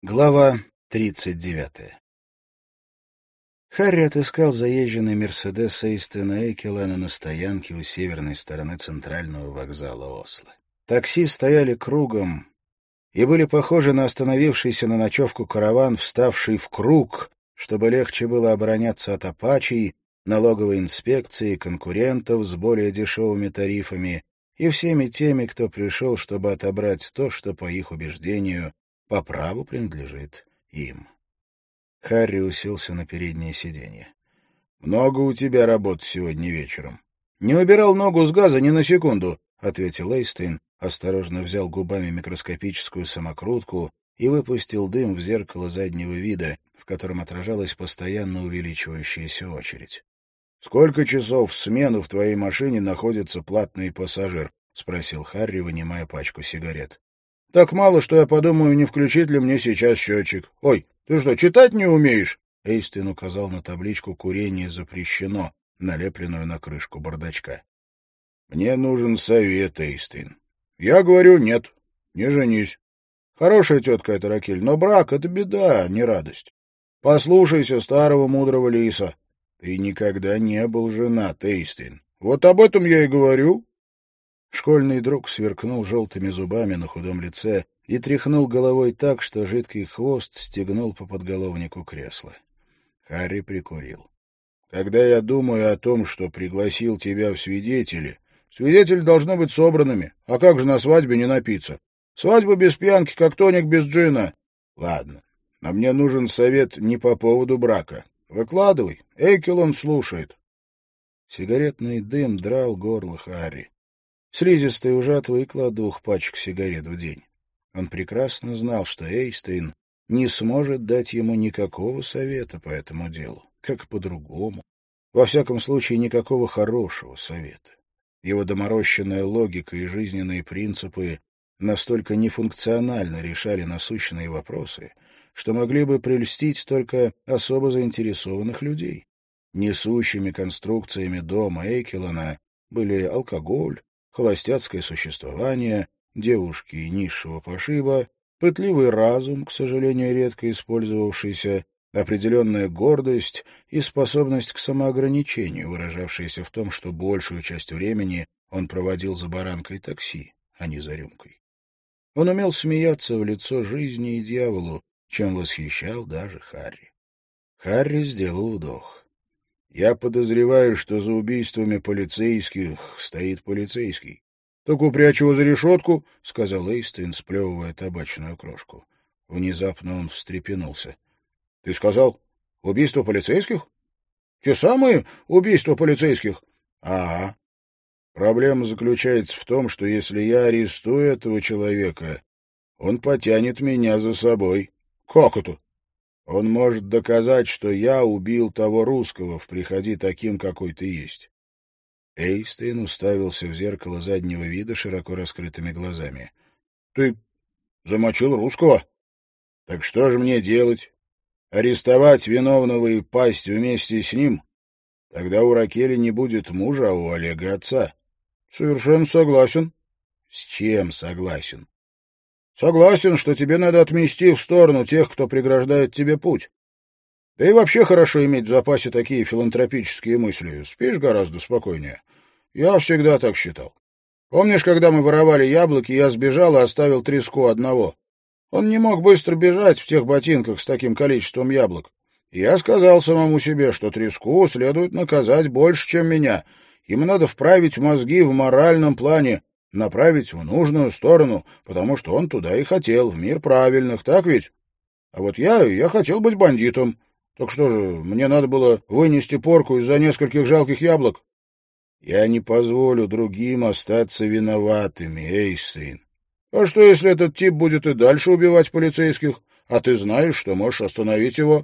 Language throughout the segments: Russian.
Глава 39. Харри отыскал заезженный «Мерседес» Эйстена Экелана на стоянке у северной стороны центрального вокзала Осло. Такси стояли кругом и были похожи на остановившийся на ночевку караван, вставший в круг, чтобы легче было обороняться от апачей, налоговой инспекции, конкурентов с более дешевыми тарифами и всеми теми, кто пришел, чтобы отобрать то, что, по их убеждению, по праву принадлежит им. Харри уселся на переднее сиденье. «Много у тебя работы сегодня вечером?» «Не убирал ногу с газа ни на секунду», — ответил Эйстейн, осторожно взял губами микроскопическую самокрутку и выпустил дым в зеркало заднего вида, в котором отражалась постоянно увеличивающаяся очередь. «Сколько часов в смену в твоей машине находится платный пассажир?» — спросил Харри, вынимая пачку сигарет. «Так мало, что я подумаю, не включить ли мне сейчас счетчик. Ой, ты что, читать не умеешь?» Эйстейн указал на табличку «Курение запрещено», налепленную на крышку бардачка. «Мне нужен совет, Эйстейн». «Я говорю, нет, не женись. Хорошая тетка эта Ракель, но брак — это беда, а не радость. Послушайся старого мудрого лиса. Ты никогда не был женат, Эйстейн. Вот об этом я и говорю». Школьный друг сверкнул желтыми зубами на худом лице и тряхнул головой так, что жидкий хвост стегнул по подголовнику кресла. Харри прикурил. «Когда я думаю о том, что пригласил тебя в свидетели, свидетели должны быть собранными. А как же на свадьбе не напиться? Свадьба без пьянки, как тоник без джина. Ладно, но мне нужен совет не по поводу брака. Выкладывай, Экелон слушает». Сигаретный дым драл горло Харри. Слизистый уже отвыкла от 2 пачек сигарет в день. Он прекрасно знал, что Эйстейн не сможет дать ему никакого совета по этому делу, как по-другому. Во всяком случае, никакого хорошего совета. Его доморощенная логика и жизненные принципы настолько нефункционально решали насущные вопросы, что могли бы прельстить только особо заинтересованных людей. Несущими конструкциями дома Экелона были алкоголь, холостяцкое существование, девушки низшего пошиба, пытливый разум, к сожалению, редко использовавшийся, определенная гордость и способность к самоограничению, выражавшаяся в том, что большую часть времени он проводил за баранкой такси, а не за рюмкой. Он умел смеяться в лицо жизни и дьяволу, чем восхищал даже Харри. Харри сделал вдох. «Я подозреваю, что за убийствами полицейских стоит полицейский». «Так упрячь его за решетку», — сказал Эйстейн, сплевывая табачную крошку. Внезапно он встрепенулся. «Ты сказал, убийство полицейских? Те самые убийства полицейских?» «Ага. Проблема заключается в том, что если я арестую этого человека, он потянет меня за собой». «Как это?» «Он может доказать, что я убил того русского в «Приходи таким, какой ты есть». Эйстейн уставился в зеркало заднего вида широко раскрытыми глазами. «Ты замочил русского? Так что же мне делать? Арестовать виновного и пасть вместе с ним? Тогда у Ракели не будет мужа, а у Олега отца». «Совершенно согласен». «С чем согласен?» «Согласен, что тебе надо отмести в сторону тех, кто преграждает тебе путь. Да и вообще хорошо иметь в запасе такие филантропические мысли. Спишь гораздо спокойнее. Я всегда так считал. Помнишь, когда мы воровали яблоки, я сбежал и оставил Треску одного? Он не мог быстро бежать в тех ботинках с таким количеством яблок. Я сказал самому себе, что Треску следует наказать больше, чем меня. Ему надо вправить мозги в моральном плане, направить в нужную сторону, потому что он туда и хотел, в мир правильных, так ведь? А вот я хотел быть бандитом. Так что же, мне надо было вынести порку из-за нескольких жалких яблок? Я не позволю другим остаться виноватыми, Эйстейн. А что, если этот тип будет и дальше убивать полицейских, а ты знаешь, что можешь остановить его?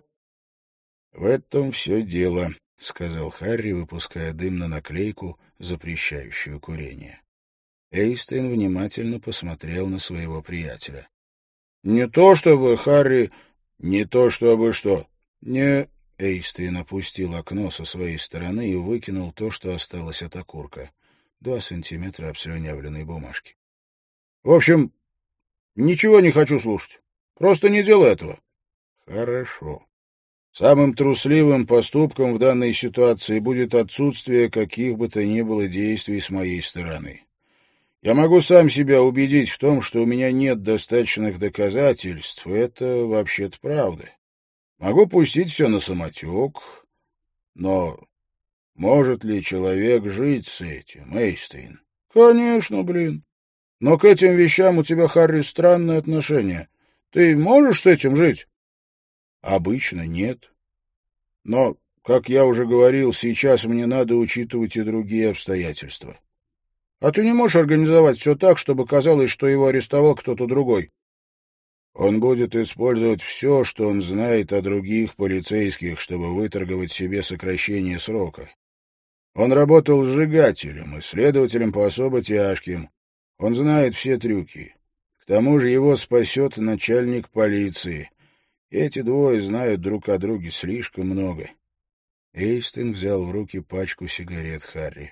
В этом все дело, — сказал Харри, выпуская дым на наклейку, запрещающую курение. Эйстейн внимательно посмотрел на своего приятеля. — Не то чтобы, Харри... — Не то чтобы что? — Не... Эйстейн опустил окно со своей стороны и выкинул то, что осталось от окурка. 2 сантиметра обслюнявленной бумажки. — В общем, ничего не хочу слушать. Просто не делай этого». «Хорошо. Самым трусливым поступком в данной ситуации будет отсутствие каких бы то ни было действий с моей стороны. Я могу сам себя убедить в том, что у меня нет достаточных доказательств, это вообще-то правда. Могу пустить все на самотек, но может ли человек жить с этим, Эйстейн? Конечно, блин. Но к этим вещам у тебя, Харри, странное отношение. Ты можешь с этим жить? Обычно нет. Но, как я уже говорил, сейчас мне надо учитывать и другие обстоятельства. А ты не можешь организовать все так, чтобы казалось, что его арестовал кто-то другой? Он будет использовать все, что он знает о других полицейских, чтобы выторговать себе сокращение срока. Он работал сжигателем и следователем по особо тяжким. Он знает все трюки. К тому же его спасет начальник полиции. Эти двое знают друг о друге слишком много. Эйстин взял в руки пачку сигарет Харри.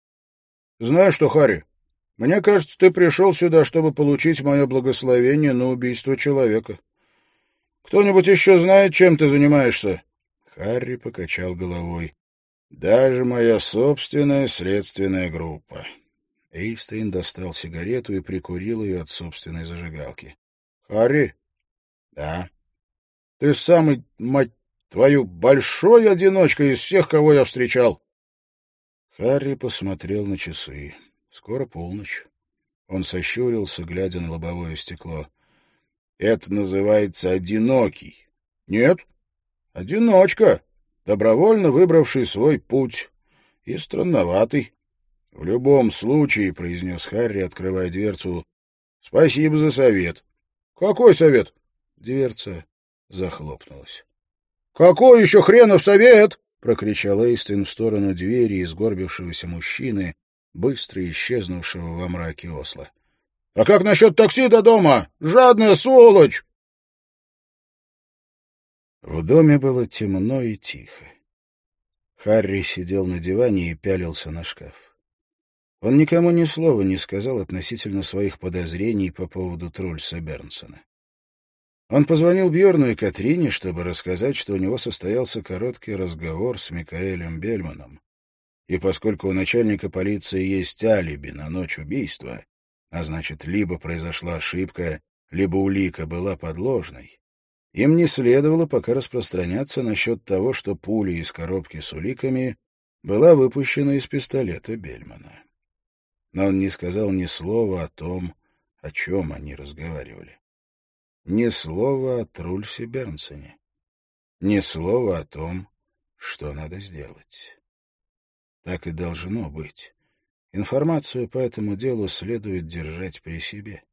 «Знаешь что, Харри, мне кажется, ты пришел сюда, чтобы получить мое благословение на убийство человека. Кто-нибудь еще знает, чем ты занимаешься?» Харри покачал головой. «Даже моя собственная следственная группа». Эйстин достал сигарету и прикурил ее от собственной зажигалки. «Харри?» «Да». «Ты самый, мать твою, большой одиночка из всех, кого я встречал». Харри посмотрел на часы. Скоро полночь. Он сощурился, глядя на лобовое стекло. «Это называется одинокий». «Нет, одиночка, добровольно выбравший свой путь. И странноватый». «В любом случае», — произнес Харри, открывая дверцу, — «спасибо за совет». «Какой совет?» Дверца захлопнулась. «Какой еще хренов совет?» — прокричал Эйстин в сторону двери и сгорбившегося мужчины, быстро исчезнувшего во мраке Осло. «А как насчет такси до дома? Жадная сволочь!» В доме было темно и тихо. Харри сидел на диване и пялился на шкаф. Он никому ни слова не сказал относительно своих подозрений по поводу Трульса Бернсона. Он позвонил Бьорну и Катрине, чтобы рассказать, что у него состоялся короткий разговор с Микаэлем Бельманом. И поскольку у начальника полиции есть алиби на ночь убийства, а значит, либо произошла ошибка, либо улика была подложной, им не следовало пока распространяться насчет того, что пуля из коробки с уликами была выпущена из пистолета Бельмана. Но он не сказал ни слова о том, о чем они разговаривали. Ни слова о Трульсе Бернсоне. Ни слова о том, что надо сделать. Так и должно быть. Информацию по этому делу следует держать при себе.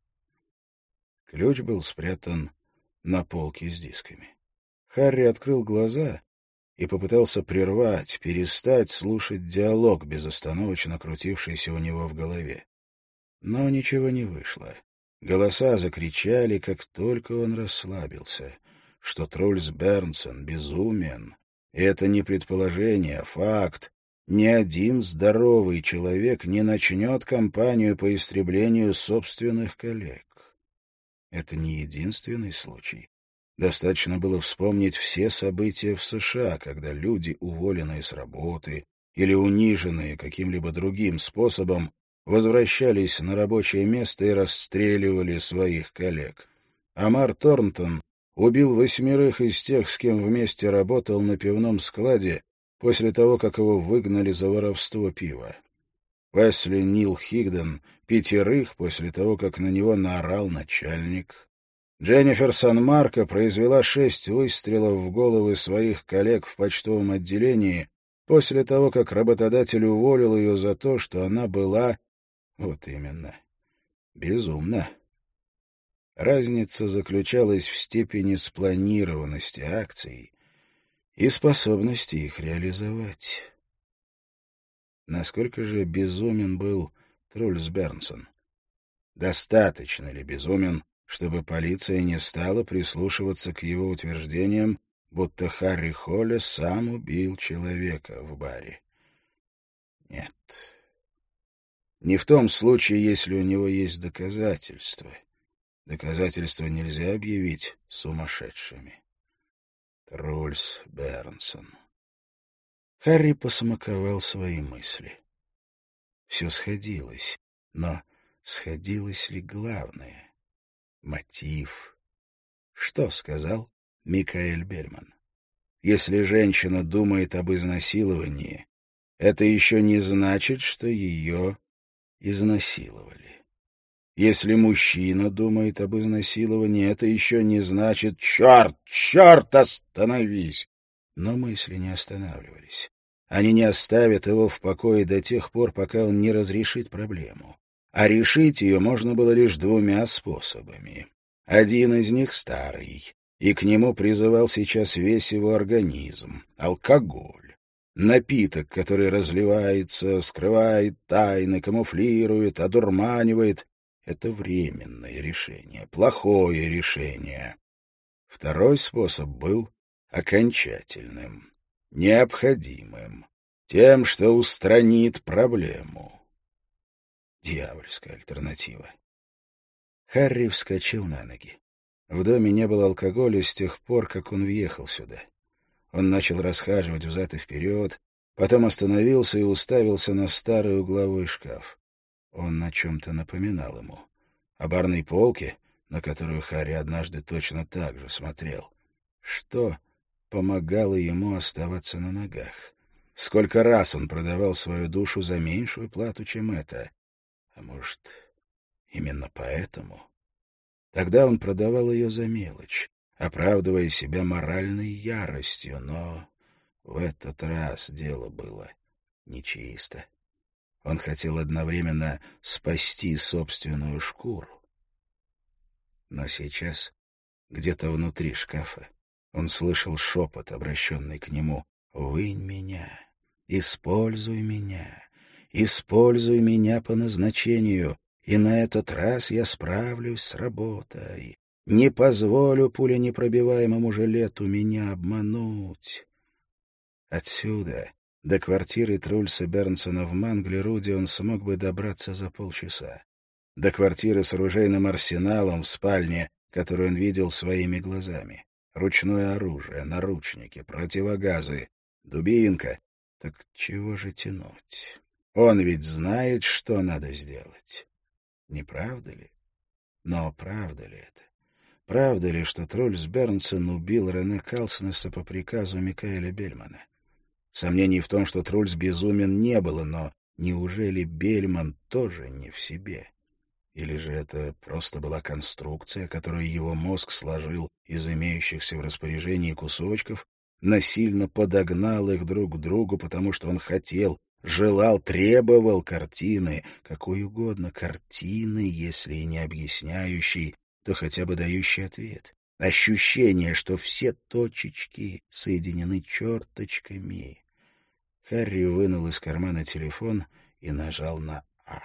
Ключ был спрятан на полке с дисками. Харри открыл глаза и попытался прервать, перестать слушать диалог, безостановочно крутившийся у него в голове. Но ничего не вышло. Голоса закричали, как только он расслабился, что Трульс Бернсон безумен. И это не предположение, а факт. Ни один здоровый человек не начнет кампанию по истреблению собственных коллег. Это не единственный случай. Достаточно было вспомнить все события в США, когда люди, уволенные с работы или униженные каким-либо другим способом, возвращались на рабочее место и расстреливали своих коллег. Амар Торнтон убил 8 из тех, с кем вместе работал на пивном складе, после того, как его выгнали за воровство пива. Уэсли Нил Хигден — 5 после того, как на него наорал начальник. Дженнифер Сан-Марко произвела 6 выстрелов в головы своих коллег в почтовом отделении после того, как работодатель уволил ее за то, что она была, вот именно, безумна. Разница заключалась в степени спланированности акций и способности их реализовать. Насколько же безумен был Трульс Бернсон? Достаточно ли безумен, чтобы полиция не стала прислушиваться к его утверждениям, будто Харри Холле сам убил человека в баре? Нет. Не в том случае, если у него есть доказательства. Доказательства нельзя объявить сумасшедшими. Трульс Бернсон. Харри посмаковал свои мысли. Все сходилось, но сходилось ли главное? Мотив. Что сказал Микаэль Бельман? Если женщина думает об изнасиловании, это еще не значит, что ее изнасиловали. Если мужчина думает об изнасиловании, это еще не значит «Черт, остановись!» Но мысли не останавливались. Они не оставят его в покое до тех пор, пока он не разрешит проблему. А решить ее можно было лишь двумя способами. Один из них старый, и к нему призывал сейчас весь его организм — алкоголь. Напиток, который разливается, скрывает тайны, камуфлирует, одурманивает — это временное решение, плохое решение. Второй способ был окончательным, необходимым, тем, что устранит проблему. Дьявольская альтернатива. Харри вскочил на ноги. В доме не было алкоголя с тех пор, как он въехал сюда. Он начал расхаживать взад и вперед, потом остановился и уставился на старый угловой шкаф. Он о чем-то напоминал ему. О барной полке, на которую Харри однажды точно так же смотрел. Что помогало ему оставаться на ногах? Сколько раз он продавал свою душу за меньшую плату, чем это? А может, именно поэтому? Тогда он продавал ее за мелочь, оправдывая себя моральной яростью, но в этот раз дело было нечисто. Он хотел одновременно спасти собственную шкуру. Но сейчас, где-то внутри шкафа, он слышал шепот, обращенный к нему: «Вынь меня, используй меня по назначению, и на этот раз я справлюсь с работой. Не позволю пуленепробиваемому жилету меня обмануть». Отсюда до квартиры Трульса Бернсона в Манглеруде он смог бы добраться за полчаса. До квартиры с оружейным арсеналом в спальне, которую он видел своими глазами. Ручное оружие, наручники, противогазы, дубинка. Так чего же тянуть? Он ведь знает, что надо сделать. Не правда ли? Но правда ли это? Правда ли, что Трульс Бернсон убил Рене Калснеса по приказу Микаэля Бельмана? Сомнений в том, что Трульс безумен, не было, но неужели Бельман тоже не в себе? Или же это просто была конструкция, которую его мозг сложил из имеющихся в распоряжении кусочков, насильно подогнал их друг к другу, потому что он хотел, желал, требовал картины, какой угодно картины, если и не объясняющей, то хотя бы дающей ответ. Ощущение, что все точечки соединены черточками. Харри вынул из кармана телефон и нажал на «А».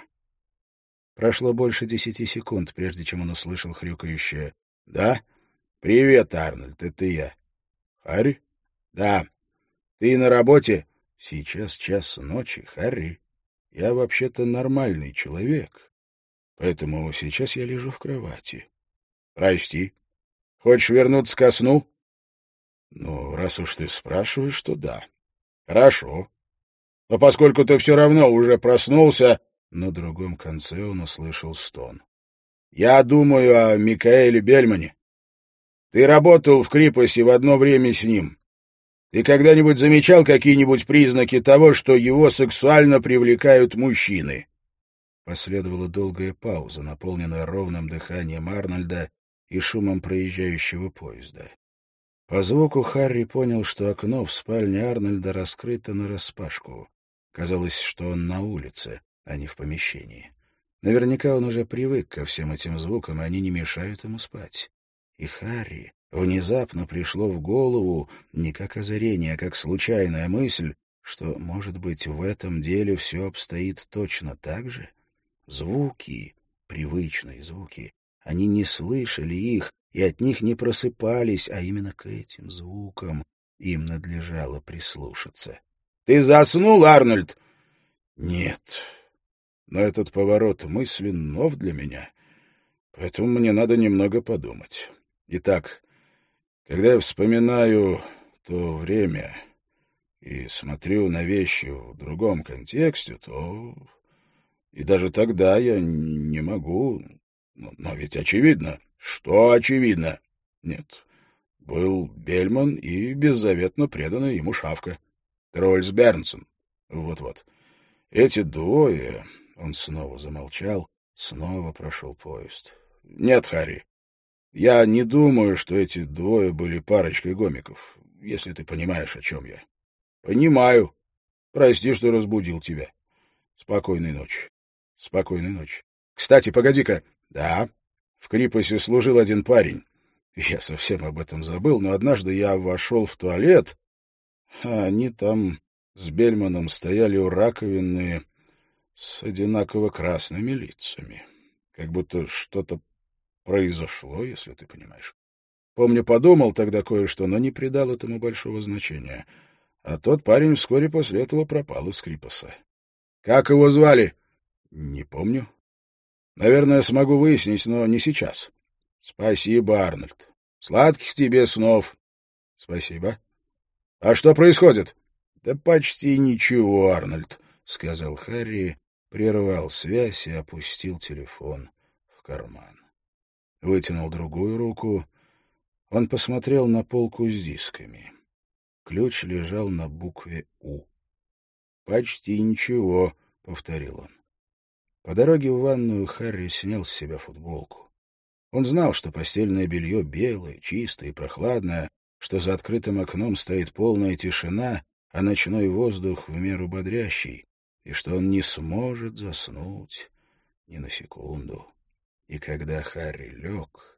Прошло больше 10 секунд, прежде чем он услышал хрюкающее «Да? Привет, Арнольд, это я». «Харри?» «Да. Ты на работе?» «Сейчас 1:00 ночи, Харри. Я вообще-то нормальный человек, поэтому сейчас я лежу в кровати». «Прости. Хочешь вернуться ко сну?» «Ну, раз уж ты спрашиваешь, то да». «Хорошо. Но поскольку ты все равно уже проснулся...» На другом конце он услышал стон. «Я думаю о Микаэле Бельмане. Ты работал в Крипасе в одно время с ним. Ты когда-нибудь замечал какие-нибудь признаки того, что его сексуально привлекают мужчины?» Последовала долгая пауза, наполненная ровным дыханием Арнольда и шумом проезжающего поезда. По звуку Харри понял, что окно в спальне Арнольда раскрыто нараспашку. Казалось, что он на улице, а не в помещении. Наверняка он уже привык ко всем этим звукам, и они не мешают ему спать. И Харри внезапно пришло в голову, не как озарение, а как случайная мысль, что, может быть, в этом деле все обстоит точно так же. Звуки, привычные звуки, они не слышали их и от них не просыпались, а именно к этим звукам им надлежало прислушаться. — Ты заснул, Арнольд? — Нет. Но этот поворот мысли нов для меня. Поэтому мне надо немного подумать. Итак, когда я вспоминаю то время и смотрю на вещи в другом контексте, то и даже тогда я не могу... Но ведь очевидно. Что очевидно? Нет. Был Бельман и беззаветно преданный ему шавка. Трольс Бернсон. Вот-вот. Эти двое... Он снова замолчал, снова прошел поезд. Нет, Харри, я не думаю, что эти двое были парочкой гомиков, если ты понимаешь, о чем я. Понимаю. Прости, что разбудил тебя. Спокойной ночи. Спокойной ночи. Кстати, погоди-ка. Да, в Крипосе служил один парень. Я совсем об этом забыл, но однажды я вошел в туалет, а они там с Бельманом стояли у раковины с одинаково красными лицами. Как будто что-то произошло, если ты понимаешь. Помню, подумал тогда кое-что, но не придал этому большого значения. А тот парень вскоре после этого пропал из Крипоса. Как его звали? Не помню. Наверное, смогу выяснить, но не сейчас. Спасибо, Арнольд. Сладких тебе снов. Спасибо. А что происходит? Да почти ничего, Арнольд, сказал Харри, прервал связь и опустил телефон в карман. Вытянул другую руку. Он посмотрел на полку с дисками. Ключ лежал на букве «У». «Почти ничего», — повторил он. По дороге в ванную Харри снял с себя футболку. Он знал, что постельное белье белое, чистое и прохладное, что за открытым окном стоит полная тишина, а ночной воздух в меру бодрящий, и что он не сможет заснуть ни на секунду. И когда Харри лег,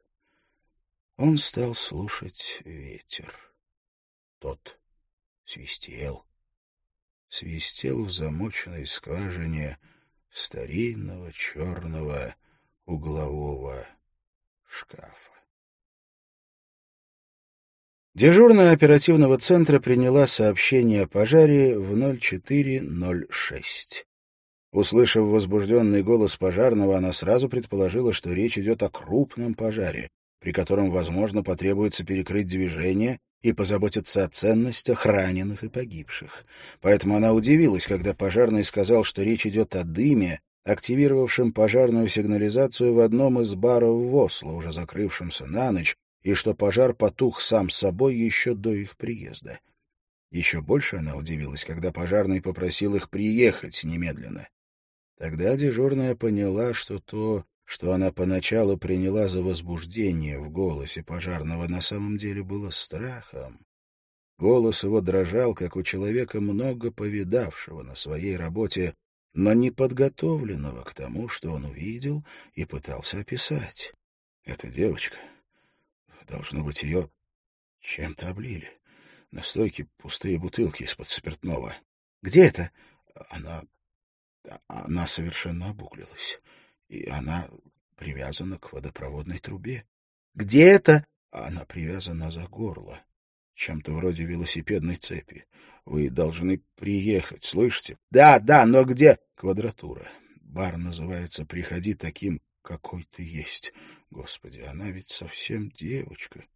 он стал слушать ветер. Тот свистел. Свистел в замоченной скважине старинного черного углового шкафа. Дежурная оперативного центра приняла сообщение о пожаре в 04:06. Услышав возбужденный голос пожарного, она сразу предположила, что речь идет о крупном пожаре, при котором, возможно, потребуется перекрыть движение и позаботиться о ценностях раненых и погибших. Поэтому она удивилась, когда пожарный сказал, что речь идет о дыме, активировавшем пожарную сигнализацию в одном из баров в Осло, уже закрывшемся на ночь, и что пожар потух сам собой еще до их приезда. Еще больше она удивилась, когда пожарный попросил их приехать немедленно. Тогда дежурная поняла, что то, что она поначалу приняла за возбуждение в голосе пожарного, на самом деле было страхом. Голос его дрожал, как у человека, много повидавшего на своей работе, но не подготовленного к тому, что он увидел и пытался описать. Эта девочка, должно быть, ее чем-то облили. На стойке пустые бутылки из-под спиртного. «Где это?» Она совершенно обуглилась, и она привязана к водопроводной трубе. «Где это?» Она привязана за горло, чем-то вроде велосипедной цепи. Вы должны приехать, слышите? Да, но где? Квадратура. Бар называется «Приходи таким, какой ты есть». Господи, она ведь совсем девочка.